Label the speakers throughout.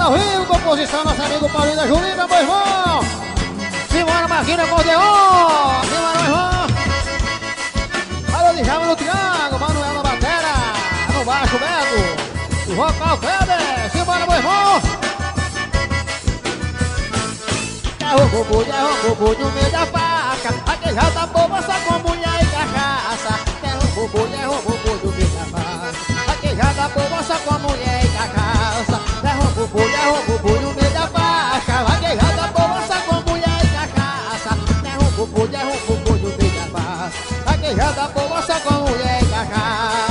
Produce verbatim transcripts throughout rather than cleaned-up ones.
Speaker 1: ao vivo, composição, nosso amigo Paulinho da Julina, meu irmão. Simona Marquina, Cordeon. Simona, meu irmão. Alô, de Java no Triângulo, Manuel na batera. No baixo, Beto. O vocal, Kleber. Simona, meu irmão. Derruba o bubu, derruba o bubu no meio da faca. Vaquejada boba, só com mulher e cachaça. Derruba o bubu, derruba o bubu no meio da faca. Vaquejada boba, só com mulher e cachaça. Derruba o bubu, derruba o bubu no meio da faca. Vaquejada boba, só com mulher e cachaça. Derruba o bubu, derruba o bubu no meio da faca. Vaquejada boba, só com mulher e cachaça.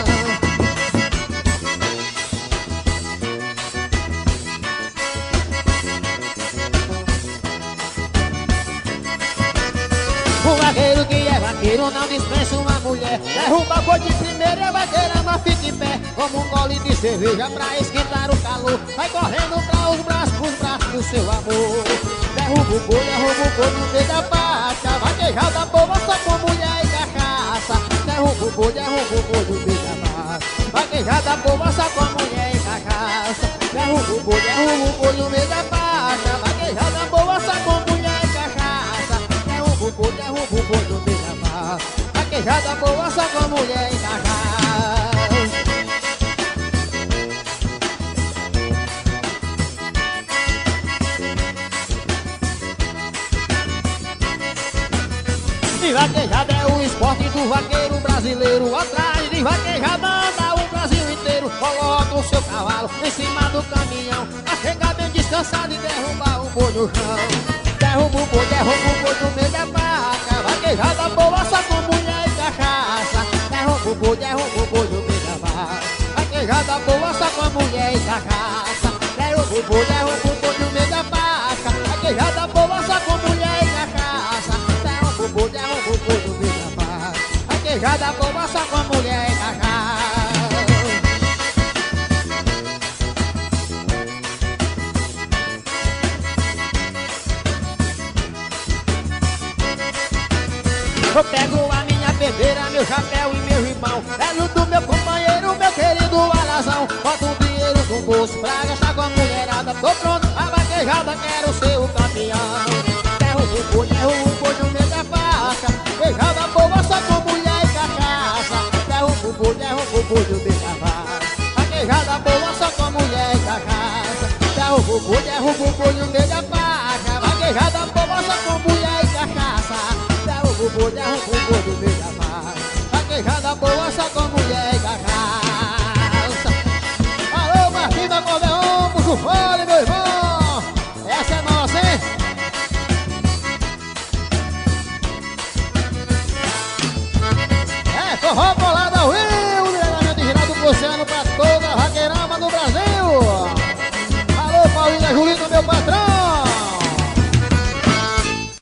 Speaker 1: O vaqueiro que é vaqueiro não dispensa uma mulher. Derruba boi de primeira e a vaqueira não fica em pé. Como um gole de cerveja pra esquentar o calor. Vai correndo pra os braços, pros braços do seu amor. Derruba o boi, derruba o boi no meio da pasta. Vaquejada boba só com mulher e cachaça. Derruba o boi, derruba o boi no meio da pasta. Vaquejada boba só com mulher e cachaça. Derruba o boi, derruba o boi no meio da pasta. Vaquejada boba só com mulher e cachaça. Derruba o boi, derruba o boi no meio da pasta. Vaquejada boa só com mulher e cachaça. E vaquejada é o esporte do vaqueiro brasileiro. Atrás de vaquejada anda o Brasil inteiro. Coloca o seu cavalo em cima do caminhão pra chegar bem descansado e derrubar o boi no chão. Derruba o boi, derruba o boi no meio da vaca. Vaquejada boa só com mulher e cachaça. Derruba o boi, derruba o boi no meio da vaca. Vaquejada boa só com mulher e cachaça. Derruba o boi, derruba o boi no meio da vaca. Vaquejada boa só com mulher e cachaça. Derruba o boi, derruba o boi no meio da vaca. Vaquejada boa só com mulher e cachaça. Eu pego a minha bebeira, meu chapéu e meu irmão. Pego do meu companheiro, meu querido alazão. Boto o dinheiro no bolso pra gastar com a mulherada. Tô pronto, a vaquejada, quero ser o campeão. Derruba o boi, derruba o boi no meio da faca. Vaquejada boa só com mulher e cachaça. Derruba o boi, derruba o boi no meio da faca. Vaquejada boa só com mulher e cachaça. Derruba o boi, derruba o boi no meio da faca. Vaquejada boa só com mulher e cachaça. Derruba o boi, derruba o boi no meio da mata. Vaquejada boa só com mulher e cachaça. Alô, Marquinhos da Cordeon, puxa o fole, meu irmão. Essa é nossa, hein? É, forró.